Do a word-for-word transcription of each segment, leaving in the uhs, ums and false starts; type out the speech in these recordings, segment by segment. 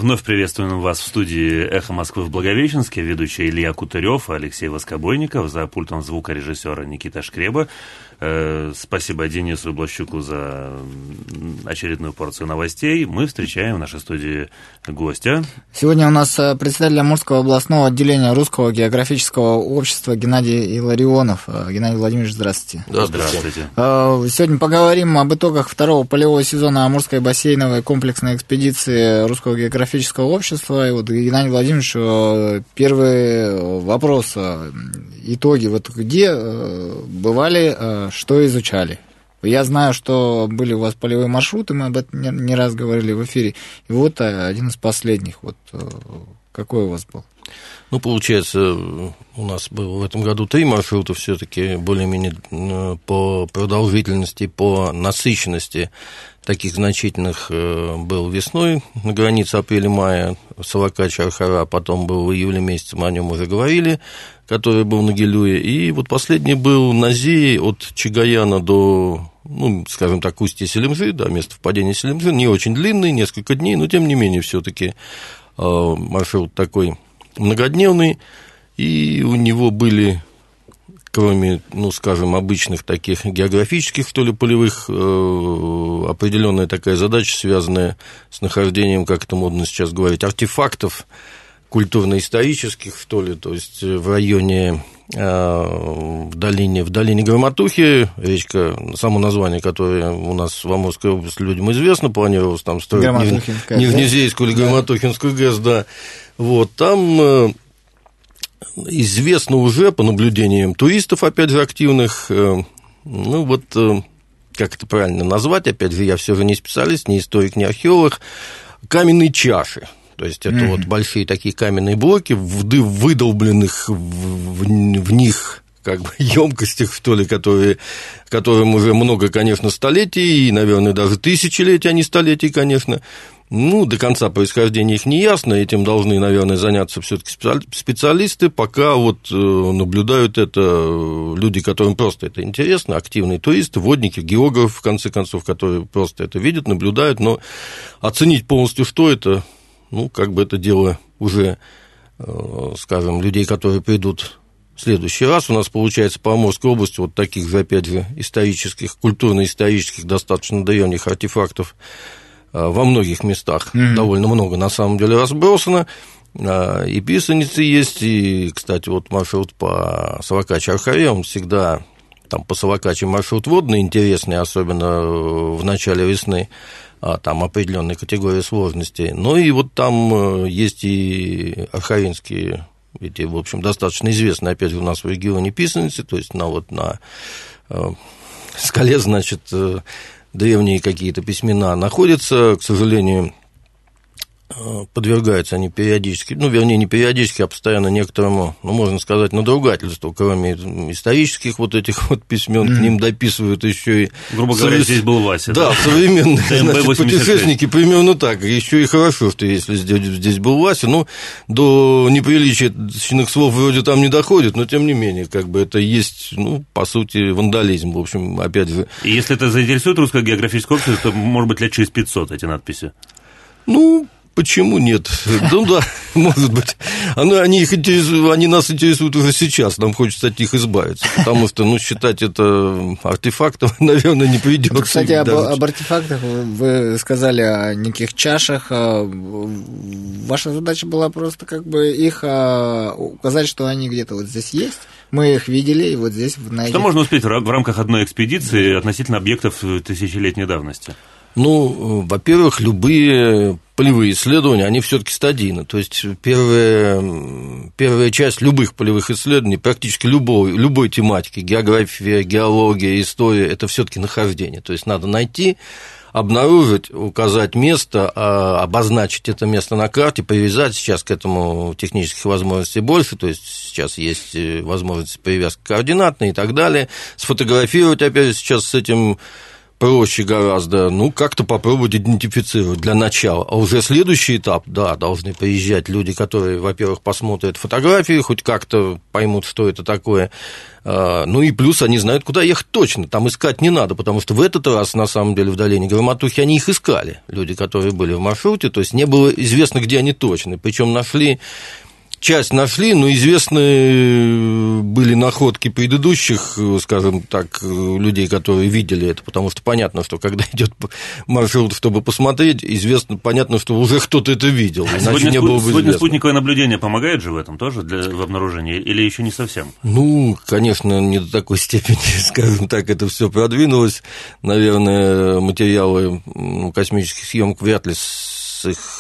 Вновь приветствуем вас в студии «Эхо Москвы» в Благовещенске. Ведущий Илья Кутырев, Алексей Воскобойников, за пультом звукорежиссера Никита Шкреба. Э, спасибо Денису Блащуку за очередную порцию новостей. Мы встречаем в нашей студии гостя. Сегодня у нас председатель Амурского областного отделения Русского географического общества Геннадий Илларионов. Геннадий Владимирович, здравствуйте. Да, здравствуйте. Сегодня поговорим об итогах второго полевого сезона Амурской бассейновой комплексной экспедиции Русского географического общества. И вот, Геннадий Владимирович, первый вопрос. Итоги. Вот где бывали, что изучали? Я знаю, что были у вас полевые маршруты, мы об этом не раз говорили в эфире. И вот один из последних. Вот какой у вас был? Ну, получается, у нас было в этом году три маршрута все-таки более-менее по продолжительности, по насыщенности таких значительных был весной на границе апреля-мая, Салакач-Архара, потом был в июле месяце, мы о нем уже говорили, который был на Гилюе, и вот последний был на Зее от Чагаяна до, ну, скажем так, устья Селимжи, да, место впадения Селимжи, не очень длинный, несколько дней, но тем не менее все-таки маршрут такой многодневный, и у него были, кроме, ну, скажем, обычных таких географических, что ли, полевых, э, определенная такая задача, связанная с нахождением, как это модно сейчас говорить, артефактов культурно-исторических, что ли, то есть в районе, э, в долине, в долине Громотухи, речка, само название, которое у нас в Амурской области людям известно, планировалось там строить Нижнезейскую или Громотухинскую ГЭС, да, вот, там э, известно уже по наблюдениям туристов, опять же, активных, э, ну, вот, э, как это правильно назвать, опять же, я все же не специалист, не историк, не археолог, каменные чаши. То есть это mm-hmm. вот большие такие каменные блоки, выдолбленных в, в, в них как бы емкостях, что ли, которые, которым уже много, конечно, столетий, и, наверное, даже тысячелетий, а не столетий, конечно. Ну, до конца происхождения их не ясно, этим должны, наверное, заняться все-таки специалисты, пока вот наблюдают это люди, которым просто это интересно, активные туристы, водники, географы, в конце концов, которые просто это видят, наблюдают, но оценить полностью, что это, ну, как бы это дело уже, скажем, людей, которые придут в следующий раз. У нас, получается, по Амурской области вот таких же, опять же, исторических, культурно-исторических, достаточно древних артефактов во многих местах, mm-hmm. довольно много, на самом деле, разбросано. И писаницы есть, и, кстати, вот маршрут по Салакач-Архаре, он всегда, там по Салакаче маршрут водный, интересный, особенно в начале весны, там определенные категории сложности. Ну и вот там есть и архаринские, эти, в общем, достаточно известные, опять же, у нас в регионе писаницы, то есть на, вот, на скале, значит, древние какие-то письмена находятся, к сожалению, подвергаются они периодически, ну, вернее, не периодически, а постоянно некоторому, ну, можно сказать, надругательству, кроме исторических вот этих вот письмен, mm-hmm. к ним дописывают еще и... Грубо говоря, здесь был Вася. Да, да? Современные, значит, путешественники примерно так, еще и хорошо, что если здесь, здесь был Вася, ну, до неприличных слов вроде там не доходит, но, тем не менее, как бы это есть, ну, по сути, вандализм, в общем, опять же... И если это заинтересует Русское географическое общество, то, может быть, лет через пятьсот эти надписи? Ну... Почему нет? Ну да, может быть. Они, их интересуют, они нас интересуют уже сейчас, нам хочется от них избавиться, потому что, ну, считать это артефактом, наверное, не придется. Кстати, об, об артефактах вы сказали о неких чашах. Ваша задача была просто как бы их указать, что они где-то вот здесь есть. Мы их видели, и вот здесь на этих... Что можно успеть в рамках одной экспедиции относительно объектов тысячелетней давности? Ну, во-первых, любые полевые исследования, они все-таки стадийны. То есть первая, первая часть любых полевых исследований, практически любой, любой тематики, география, геология, история, это все-таки нахождение. То есть надо найти, обнаружить, указать место, обозначить это место на карте, привязать. Сейчас к этому технических возможностей больше, то есть сейчас есть возможность привязки координатной и так далее. Сфотографировать, опять же, сейчас с этим проще гораздо, ну, как-то попробовать идентифицировать для начала. А уже следующий этап, да, должны приезжать люди, которые, во-первых, посмотрят фотографии, хоть как-то поймут, что это такое. Ну и плюс они знают, куда ехать точно, там искать не надо, потому что в этот раз, на самом деле, в долине Громотухи они их искали, люди, которые были в маршруте, то есть не было известно, где они точно, причем нашли... Часть нашли, но известны были находки предыдущих, скажем так, людей, которые видели это, потому что понятно, что когда идет маршрут, чтобы посмотреть, известно, понятно, что уже кто-то это видел, иначе сегодня, не было бы сегодня известно. Спутниковое наблюдение помогает же в этом тоже, для, в обнаружении, или еще не совсем? Ну, конечно, не до такой степени, скажем так, это все продвинулось. Наверное, материалы космических съемок вряд ли с их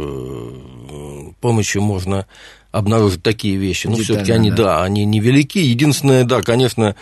помощью можно обнаружить такие вещи. Ну, все-таки они, да. да, они невелики. Единственное, да, конечно,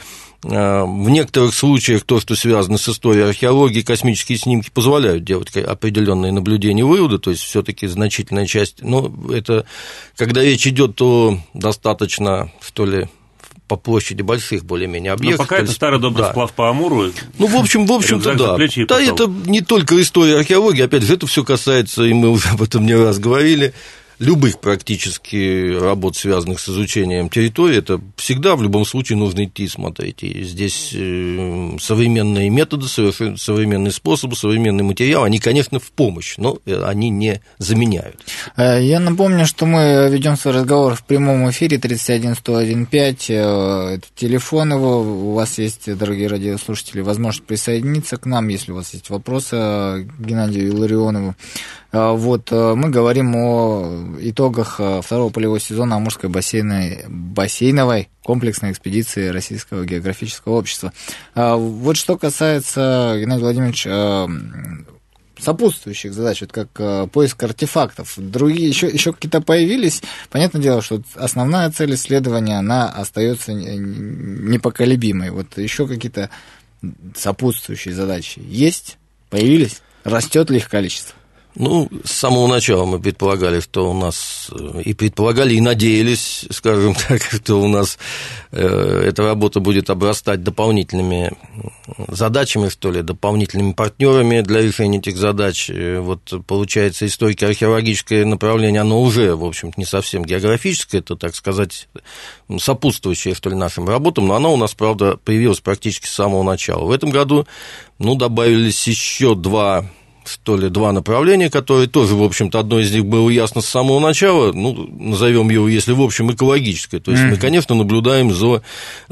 в некоторых случаях то, что связано с историей археологии, космические снимки позволяют делать определенные наблюдения и выводы, то есть все-таки значительная часть. Но это, когда речь идет о достаточно, что ли, по площади больших более-менее объектов. Но пока это старый добрый да. сплав по Амуру. Ну, в общем, в общем-то, да. Да, это не только история археологии, опять же, это все касается, и мы уже об этом не раз говорили, любых практически работ, связанных с изучением территории, это всегда в любом случае нужно идти и смотреть. И здесь современные методы, современные способы, современный материал, они, конечно, в помощь, но они не заменяют. Я напомню, что мы ведем свой разговор в прямом эфире тридцать один сто один пять, это телефон его, у вас есть, дорогие радиослушатели, возможность присоединиться к нам, если у вас есть вопросы к Геннадию Илларионову. Вот, мы говорим о итогах второго полевого сезона Амурской бассейной, бассейновой комплексной экспедиции Российского географического общества. Вот что касается, Геннадий Владимирович, сопутствующих задач, вот как поиск артефактов, другие еще, еще какие-то появились. Понятное дело, что основная цель исследования, она остается непоколебимой. Вот еще какие-то сопутствующие задачи есть? Появились? Растет ли их количество? Ну, с самого начала мы предполагали, что у нас, и предполагали, и надеялись, скажем так, что у нас э, эта работа будет обрастать дополнительными задачами, что ли, дополнительными партнерами для решения этих задач. Вот, получается, историко-археологическое направление, оно уже, в общем-то, не совсем географическое, это, так сказать, сопутствующее, что ли, нашим работам, но оно у нас, правда, появилось практически с самого начала. В этом году, ну, добавились еще два... что ли, два направления, которые тоже, в общем-то, одно из них было ясно с самого начала, ну, назовем его, если в общем, экологическое. То есть mm-hmm. мы, конечно, наблюдаем за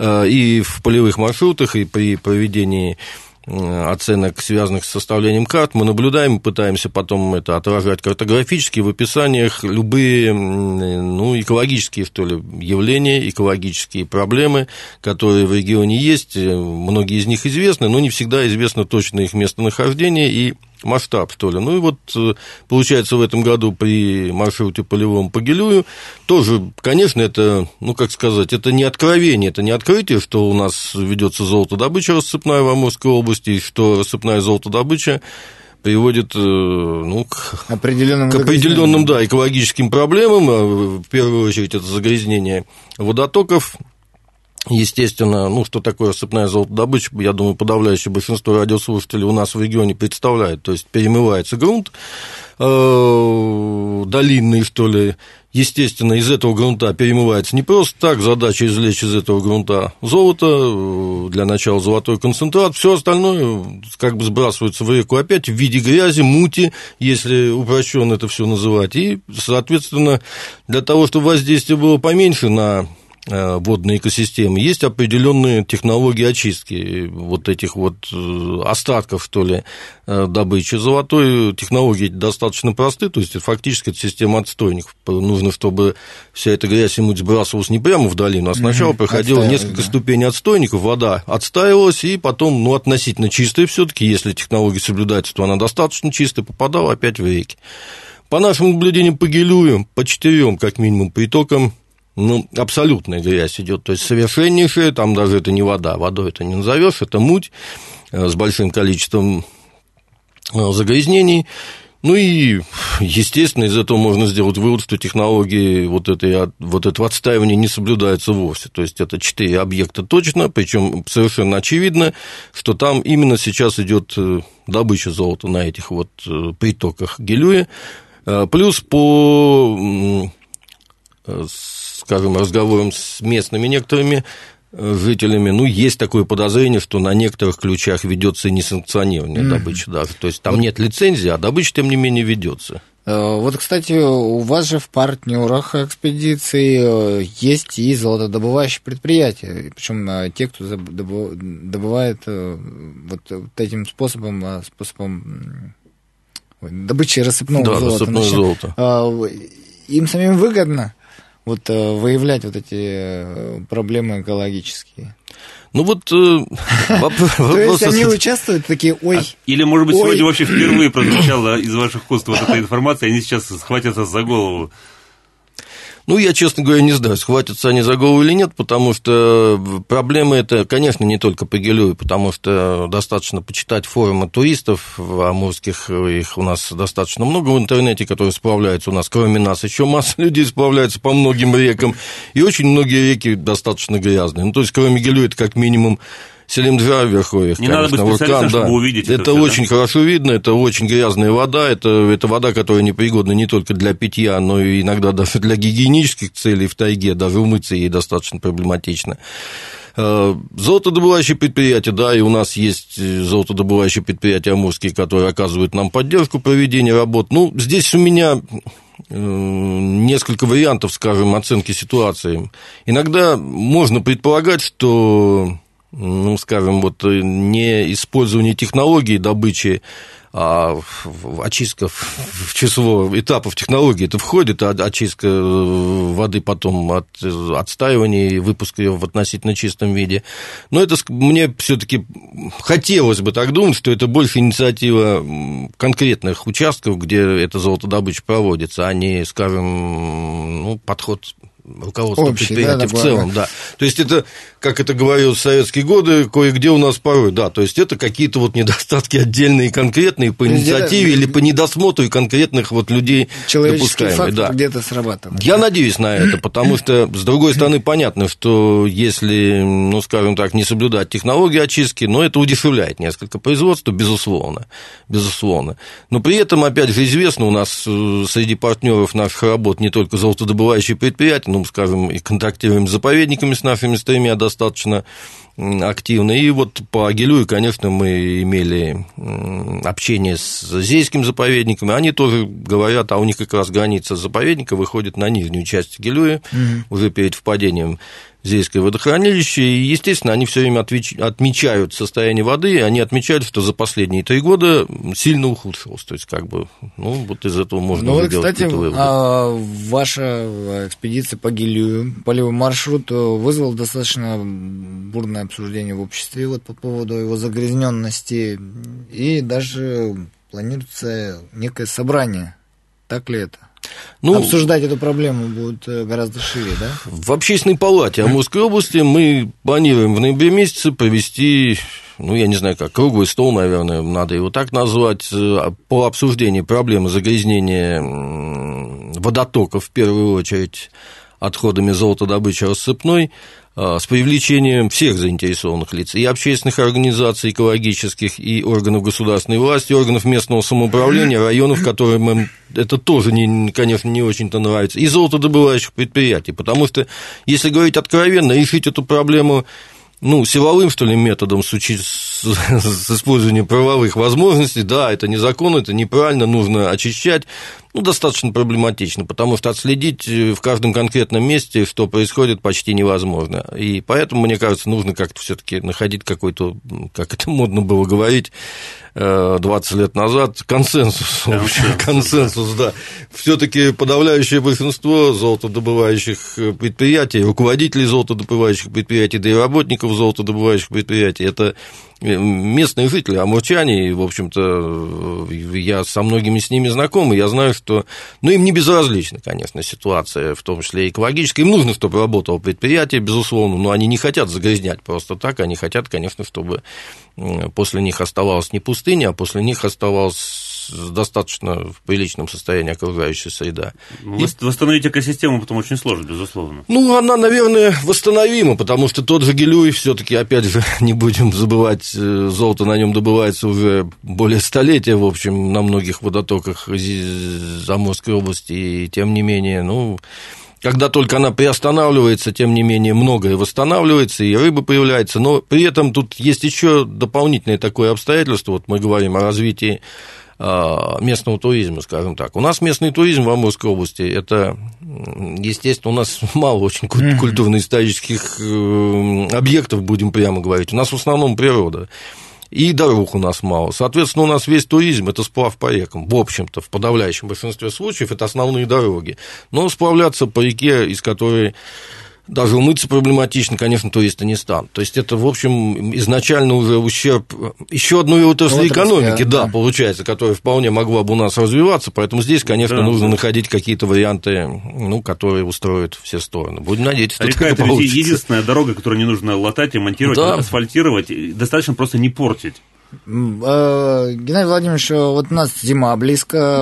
и в полевых маршрутах, и при проведении оценок, связанных с составлением карт, мы наблюдаем, пытаемся потом это отражать картографически в описаниях любые, ну, экологические, что ли, явления, экологические проблемы, которые в регионе есть, многие из них известны, но не всегда известно точно их местонахождение и масштаб, что ли. Ну и вот, получается, в этом году при маршруте полевом по Гилюю тоже, конечно, это, ну, как сказать, это не откровение, это не открытие, что у нас ведется золотодобыча рассыпная в Амурской области, и что рассыпная золотодобыча приводит, ну, к определенным, к определенным да, экологическим проблемам. В первую очередь, это загрязнение водотоков. Естественно, ну, что такое рассыпная золотодобыча, я думаю, подавляющее большинство радиослушателей у нас в регионе представляет. То есть перемывается грунт э, долинный, что ли. Естественно, из этого грунта перемывается не просто так, задача извлечь из этого грунта золото, для начала золотой концентрат, все остальное как бы сбрасывается в реку опять в виде грязи, мути, если упрощенно это все называть. И, соответственно, для того, чтобы воздействие было поменьше на водные экосистемы, есть определенные технологии очистки вот этих вот остатков, что ли, добычи золотой. Технологии достаточно просты, то есть фактически это система отстойников. Нужно, чтобы вся эта грязь и муть сбрасывалась не прямо в долину, а сначала угу, проходило несколько да. ступеней отстойников, вода отстаивалась, и потом, ну, относительно чистая все-таки, если технология соблюдается, то она достаточно чистая, попадала опять в реки. По нашим наблюдениям по Гилюю, по четырем, как минимум, притокам, ну, абсолютная грязь идет, то есть совершеннейшая, там даже это не вода, водой это не назовешь, это муть с большим количеством загрязнений. Ну и, естественно, из этого можно сделать вывод, что технологии вот, этой, вот этого отстаивания не соблюдаются вовсе. То есть это четыре объекта точно, причем совершенно очевидно, что там именно сейчас идет добыча золота на этих вот притоках Гилюи. Плюс по, скажем, разговорам с местными некоторыми жителями, ну, есть такое подозрение, что на некоторых ключах ведется несанкционированная mm-hmm. добыча даже. То есть там вот. Нет лицензии, а добыча, тем не менее, ведется. Вот, кстати, у вас же в партнерах экспедиции есть и золотодобывающие предприятия. Причем те, кто добывает вот этим способом, способом добычи рассыпного да, золота. Рассыпное золото. Им самим выгодно вот выявлять вот эти проблемы экологические. Ну вот вопрос... То есть они участвуют, такие, ой... Или, может быть, сегодня вообще впервые прозвучала из ваших уст вот эта информация, и они сейчас схватятся за голову. Ну, я, честно говоря, не знаю, схватятся они за голову или нет, потому что проблема это, конечно, не только по Гилюи, потому что достаточно почитать форумы туристов амурских, их у нас достаточно много в интернете, которые справляются у нас, кроме нас, еще масса людей справляются по многим рекам, и очень многие реки достаточно грязные. Ну, то есть, кроме Гилюи, это как минимум Селимджар в верховьях, не конечно, надо быть вулкан, да. увидеть это, это все, очень да? хорошо видно, это очень грязная вода, это, это вода, которая непригодна не только для питья, но и иногда даже для гигиенических целей в тайге, даже умыться ей достаточно проблематично. Золотодобывающие предприятия, да, и у нас есть золотодобывающие предприятия амурские, которые оказывают нам поддержку проведения работ. Ну, здесь у меня несколько вариантов, скажем, оценки ситуации. Иногда можно предполагать, что, ну, скажем, вот не использование технологий добычи, а очистка в число этапов технологии это входит, а очистка воды потом от отстаивания и выпуска ее в относительно чистом виде. Но это мне все-таки хотелось бы так думать, что это больше инициатива конкретных участков, где эта золотодобыча проводится, а не, скажем, ну, подход руководство общий, предприятия, да, в целом, да. То есть это, как это говорилось в советские годы, кое-где у нас порой, да, то есть это какие-то вот недостатки отдельные, конкретные по инициативе или по недосмотру конкретных вот людей допускаемых. Да. Где-то срабатывает. Я надеюсь на это, потому что, с другой стороны, понятно, что если, ну, скажем так, не соблюдать технологии очистки, но это удешевляет несколько производства, безусловно, безусловно. Но при этом, опять же, известно, у нас среди партнеров наших работ не только золотодобывающие предприятия, ну, скажем, и контактируем с заповедниками, с нашими с тремя достаточно активно. И вот по Гилюи, конечно, мы имели общение с Зейским заповедником, и они тоже говорят, а у них как раз граница заповедника выходит на нижнюю часть Гилюи, mm-hmm. уже перед впадением в Зейское водохранилище, и, естественно, они все время отмечают состояние воды, и они отмечают, что за последние три года сильно ухудшилось, то есть, как бы, ну, вот из этого можно ну, сделать какие-то выводы. А ваша экспедиция по Гилюи, полевой маршрут, вызвал достаточно бурное обсуждение в обществе вот по поводу его загрязненности, и даже планируется некое собрание, так ли это? Ну, обсуждать эту проблему будет гораздо шире, да? В Общественной палате Амурской области мы планируем в ноябре месяце провести, ну, я не знаю как, круглый стол, наверное, надо его так назвать, по обсуждению проблемы загрязнения водотоков, в первую очередь, отходами золотодобычи рассыпной, с привлечением всех заинтересованных лиц, и общественных организаций экологических, и органов государственной власти, и органов местного самоуправления, районов, которым это тоже, не, конечно, не очень-то нравится, и золотодобывающих предприятий, потому что, если говорить откровенно, решить эту проблему, ну, силовым, что ли, методом с, учи... с... с использованием правовых возможностей, да, это незаконно, это неправильно, нужно очищать, ну, достаточно проблематично, потому что отследить в каждом конкретном месте, что происходит, почти невозможно. И поэтому, мне кажется, нужно как-то все-таки находить какой-то, как это модно было говорить двадцать лет назад, консенсус. Консенсус, консенсус да. Все-таки подавляющее большинство золотодобывающих предприятий, руководителей золотодобывающих предприятий, да и работников золотодобывающих предприятий, это местные жители, амурчане, и, в общем-то, я со многими с ними знаком, и я знаю, что, ну, им не безразлична, конечно, ситуация, в том числе и экологическая, им нужно, чтобы работало предприятие, безусловно, но они не хотят загрязнять просто так, они хотят, конечно, чтобы после них оставалась не пустыня, а после них оставалась достаточно в приличном состоянии окружающая среда. И... Восстановить экосистему потом очень сложно, безусловно. Ну, она, наверное, восстановима, потому что тот же Гилюй, все-таки, опять же, не будем забывать, золото на нем добывается уже более столетия, в общем, на многих водотоках Амурской области, и тем не менее, ну... Когда только она приостанавливается, тем не менее, многое восстанавливается, и рыба появляется. Но при этом тут есть еще дополнительное такое обстоятельство. Вот мы говорим о развитии местного туризма, скажем так. У нас местный туризм в Амурской области, это, естественно, у нас мало очень культурно-исторических объектов, будем прямо говорить. У нас в основном природа. И дорог у нас мало. Соответственно, у нас весь туризм – это сплав по рекам. В общем-то, в подавляющем большинстве случаев это основные дороги. Но сплавляться по реке, из которой даже умыться проблематично, конечно, туристы не станут. То есть это, в общем, изначально уже ущерб еще одной отрасли экономики, да, да, получается, которая вполне могла бы у нас развиваться. Поэтому здесь, конечно, да, нужно да. находить какие-то варианты, ну, которые устроят все стороны. Будем надеяться, что река – это ведь единственная дорога, которую не нужно латать и монтировать, да. асфальтировать, достаточно просто не портить. Геннадий Владимирович, вот у нас зима близко,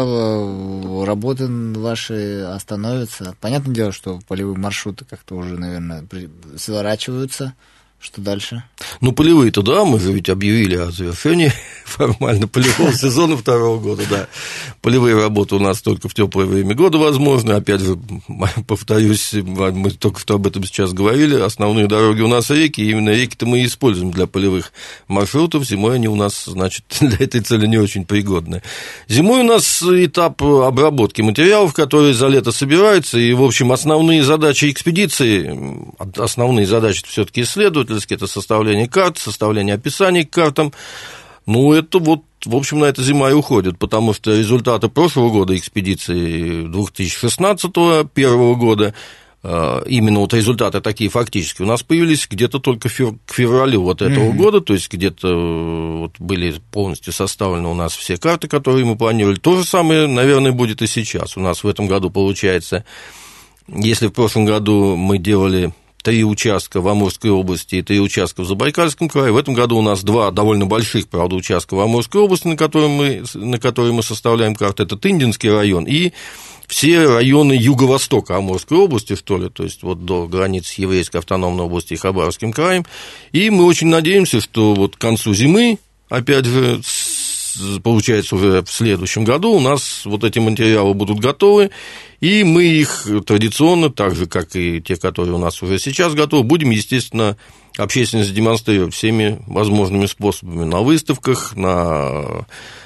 работы ваши остановятся. Понятное дело, что полевые маршруты как-то уже, наверное, сворачиваются. Что дальше? Ну, полевые-то, да, мы же ведь объявили о завершении формально полевого сезона второго года, да. Полевые работы у нас только в теплое время года возможны. Опять же, повторюсь, мы только что об этом сейчас говорили, основные дороги у нас реки, и именно реки-то мы и используем для полевых маршрутов. Зимой они у нас, значит, для этой цели не очень пригодны. Зимой у нас этап обработки материалов, которые за лето собираются, и, в общем, основные задачи экспедиции, основные задачи все-таки исследовать, это составление карт, составление описаний к картам. Ну, это вот, в общем, на это зима и уходит, потому что результаты прошлого года экспедиции две тысячи шестнадцатого, первого года, именно вот результаты такие фактически у нас появились где-то только к февралю вот этого mm-hmm. года, то есть где-то вот были полностью составлены у нас все карты, которые мы планировали. То же самое, наверное, будет и сейчас. У нас в этом году получается, если в прошлом году мы делали три участка в Амурской области и три участка в Забайкальском крае. В этом году у нас два довольно больших, правда, участка в Амурской области, на которые мы, на которые мы составляем карты. Это Тындинский район и все районы юго-востока Амурской области, что ли, то есть вот до границ Еврейской автономной области и Хабаровским краем. И мы очень надеемся, что вот к концу зимы, опять же, получается, уже в следующем году у нас вот эти материалы будут готовы, и мы их традиционно, так же, как и те, которые у нас уже сейчас готовы, будем, естественно, общественность демонстрировать всеми возможными способами на выставках, на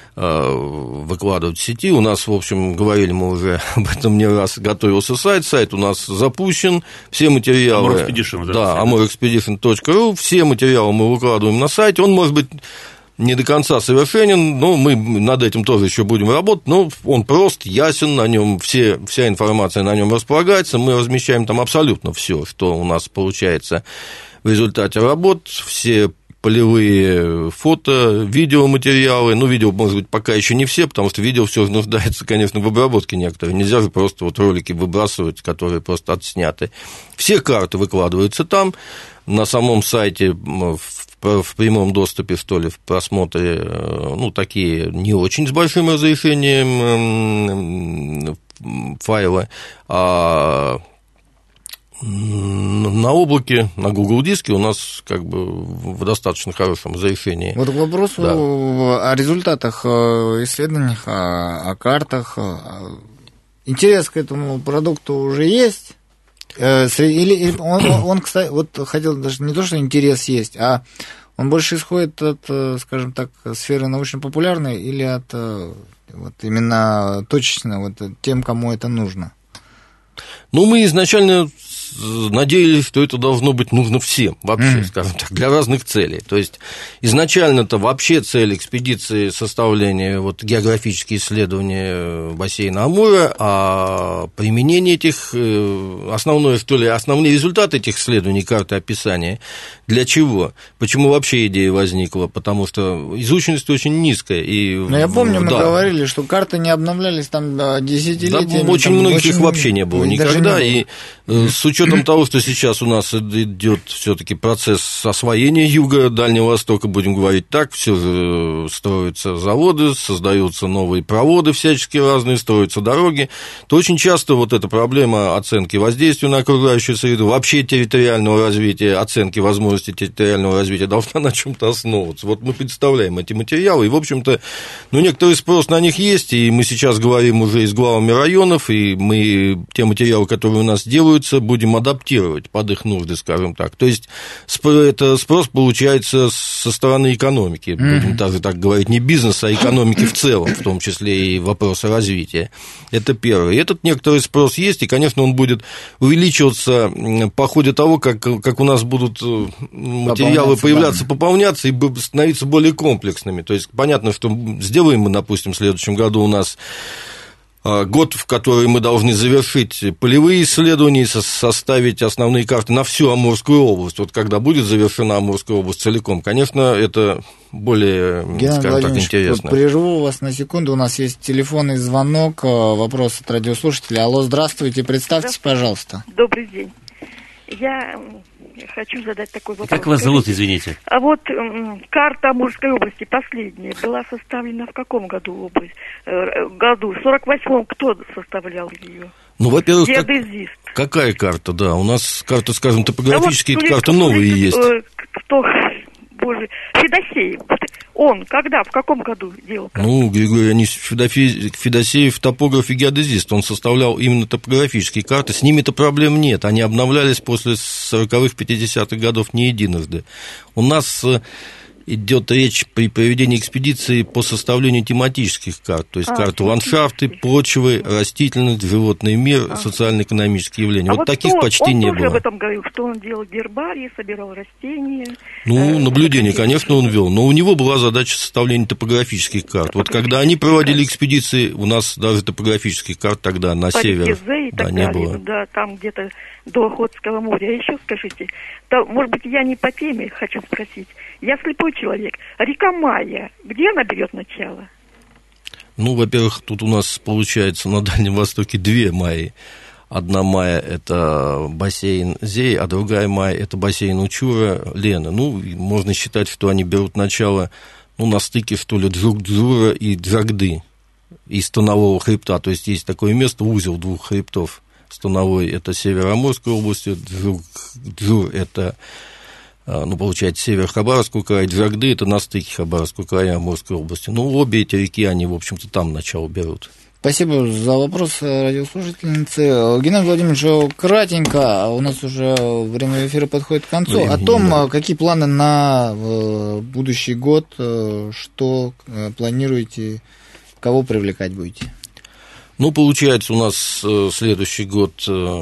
выкладывать в сети. У нас, в общем, говорили мы уже об этом не раз, готовился сайт, сайт у нас запущен, все материалы... Amur Expedition, да? Да, амур экспедишн точка ру, все материалы мы выкладываем на сайте, он может быть не до конца совершенен, но мы над этим тоже еще будем работать, но он прост, ясен, на нем все, вся информация на нем располагается, мы размещаем там абсолютно все, что у нас получается в результате работ, все полевые фото, видеоматериалы, ну, видео, может быть, пока еще не все, потому что видео все же нуждается, конечно, в обработке некоторые, нельзя же просто вот ролики выбрасывать, которые просто отсняты. Все карты выкладываются там, на самом сайте в прямом доступе, что ли, в просмотре, ну, такие не очень с большим разрешением файлы, а на облаке, на Google диске у нас как бы в достаточно хорошем разрешении. Вот к вопросу да. о результатах исследованиях, о, о картах. Интерес к этому продукту уже есть? Или он, он, кстати, вот хотел даже не то, что интерес есть, а он больше исходит от, скажем так, сферы научно-популярной или от вот, именно точечно вот, тем, кому это нужно? Ну, мы изначально надеялись, что это должно быть нужно всем, вообще, mm. скажем так, для разных целей. То есть, изначально-то вообще цель экспедиции составления вот, географические исследования бассейна Амура, а применение этих, основное, что ли, основные результаты этих исследований, карты описания, для чего? Почему вообще идея возникла? Потому что изученность очень низкая. И, ну, я помню, да. мы говорили, что карты не обновлялись там десятилетиями. Да, очень там, многих очень... их вообще не было никогда, не было. И с учетом учетом того, что сейчас у нас идет все-таки процесс освоения юга, Дальнего Востока, будем говорить так, все же строятся заводы, создаются новые проводы всяческие разные, строятся дороги, то очень часто вот эта проблема оценки воздействия на окружающую среду, вообще территориального развития, оценки возможностей территориального развития должна на чем-то основываться. Вот мы представляем эти материалы, и, в общем-то, ну, некоторый спрос на них есть, и мы сейчас говорим уже и с главами районов, и мы те материалы, которые у нас делаются, будем адаптировать под их нужды, скажем так. То есть это спрос получается со стороны экономики, mm-hmm. будем также так говорить, не бизнеса, а экономики в целом, в том числе и вопросы развития. Это первое. И этот некоторый спрос есть, и, конечно, он будет увеличиваться по ходу того, как, как у нас будут материалы появляться, да. пополняться и становиться более комплексными. То есть понятно, что сделаем мы, допустим, в следующем году у нас год, в который мы должны завершить полевые исследования и составить основные карты на всю Амурскую область. Вот когда будет завершена Амурская область целиком, конечно, это более, Геннадий скажем так, интересно. Прерву вас на секунду, у нас есть телефонный звонок, вопрос от радиослушателя. Алло, здравствуйте, представьтесь, пожалуйста. Добрый день. Я хочу задать такой вопрос. Как вас зовут, извините? А вот м, карта Амурской области последняя была составлена в каком году область? Э, году? В сорок восьмом кто составлял ее? Ну, во-первых, как, геодезист. Какая карта, да? У нас карта, скажем, топографические, да вот, карты новые есть. Кто, боже, Федосеев. Он когда, в каком году делал карту? Ну, Григорий Анисимович Федосеев, топограф и геодезист, он составлял именно топографические карты, с ними-то проблем нет, они обновлялись после сороковых, пятидесятых годов не единожды. У нас идет речь при проведении экспедиции по составлению тематических карт, то есть а, карты ландшафты, почвы, растительность, животный мир, а. социально-экономические явления. А вот, вот таких что, почти не было. Он тоже об этом говорил, что он делал гербарий, собирал растения. Ну, э, наблюдение, конечно, он вел, но у него была задача составления топографических карт. Вот когда они проводили экспедиции, у нас даже топографических карт тогда на север да, не было. Да, там где-то до Охотского моря. А еще скажите, да, может быть, я не по теме хочу спросить. Я слепой человек. Река Майя, где она берет начало? Ну, во-первых, тут у нас получается на Дальнем Востоке две Майи. Одна Майя – это бассейн Зей, а другая Майя – это бассейн Учура, Лена. Ну, можно считать, что они берут начало ну, на стыке, что ли, Джур-Джура и Джагды из Станового хребта. То есть есть такое место, узел двух хребтов. Становой – это север Амурской области, Джур, Джур – это, ну, получается, север Хабаровского края, Джагды – это на стыке Хабаровского края и Амурской области. Ну, обе эти реки, они, в общем-то, там начало берут. Спасибо за вопрос радиослушательницы. Геннадий Владимирович, кратенько, у нас уже время эфира подходит к концу, Времени о том, нет. Какие планы на будущий год, что планируете, кого привлекать будете? Ну, получается, у нас следующий год,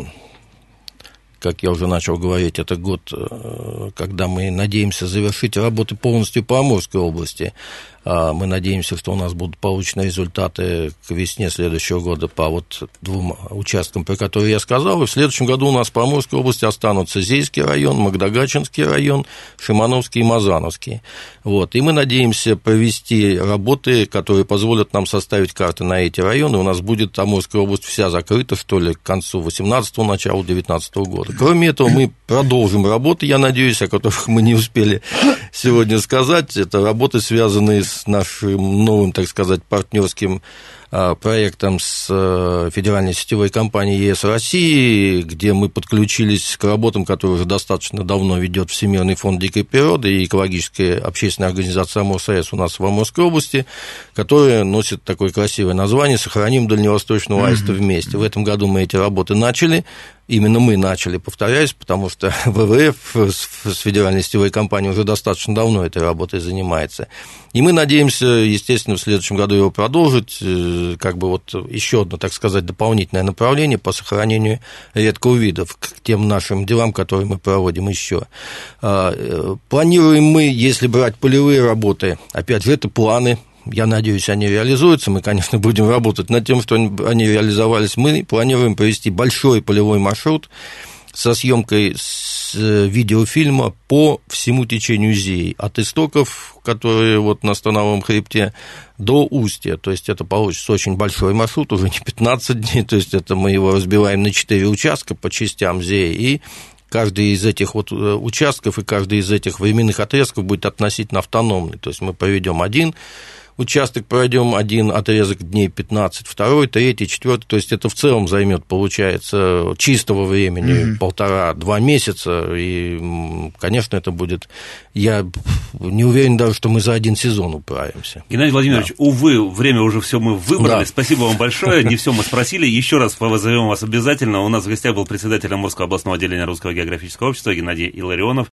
как я уже начал говорить, это год, когда мы надеемся завершить работы полностью по Амурской области. Мы надеемся, что у нас будут получены результаты к весне следующего года по вот двум участкам, про которые я сказал. И в следующем году у нас по Амурской области останутся Зейский район, Магдагачинский район, Шимановский и Мазановский. Вот. И мы надеемся провести работы, которые позволят нам составить карты на эти районы. У нас будет Амурская область вся закрыта, что ли, к концу восемнадцатого, началу девятнадцатого года. Кроме этого, мы продолжим работы, я надеюсь, о которых мы не успели сегодня сказать. Это работы, связанные с нашим новым, так сказать, партнерским проектом с федеральной сетевой компанией ЕС России, где мы подключились к работам, которые уже достаточно давно ведет Всемирный фонд дикой природы и экологическая общественная организация Амурсоэс у нас в Амурской области, которая носит такое красивое название «Сохраним дальневосточного аиста вместе». В этом году мы эти работы начали. Именно мы начали, повторяюсь, потому что ВВФ с федеральной сетевой компанией уже достаточно давно этой работой занимается. И мы надеемся, естественно, в следующем году его продолжить, как бы вот еще одно, так сказать, дополнительное направление по сохранению редкого вида к тем нашим делам, которые мы проводим еще. Планируем мы, если брать полевые работы, опять же, это планы. Я надеюсь, они реализуются. Мы, конечно, будем работать над тем, что они реализовались. Мы планируем провести большой полевой маршрут со съемкой с видеофильма по всему течению Зеи, от истоков, которые вот на Становом хребте, до устья. То есть это получится очень большой маршрут, уже не пятнадцать дней, то есть это мы его разбиваем на четыре участка по частям Зеи, и каждый из этих вот участков и каждый из этих временных отрезков будет относительно автономный. То есть мы проведем один участок, пройдем один отрезок дней пятнадцать, второй, третий, четвертый. То есть это в целом займет, получается, чистого времени mm-hmm. полтора-два месяца. И, конечно, это будет... Я не уверен даже, что мы за один сезон управимся. Геннадий Владимирович, да. увы, время уже все мы выбрали. Да. Спасибо вам большое. Не все мы спросили. Еще раз позовем вас обязательно. У нас в гостях был председатель Амурского областного отделения Русского географического общества Геннадий Илларионов.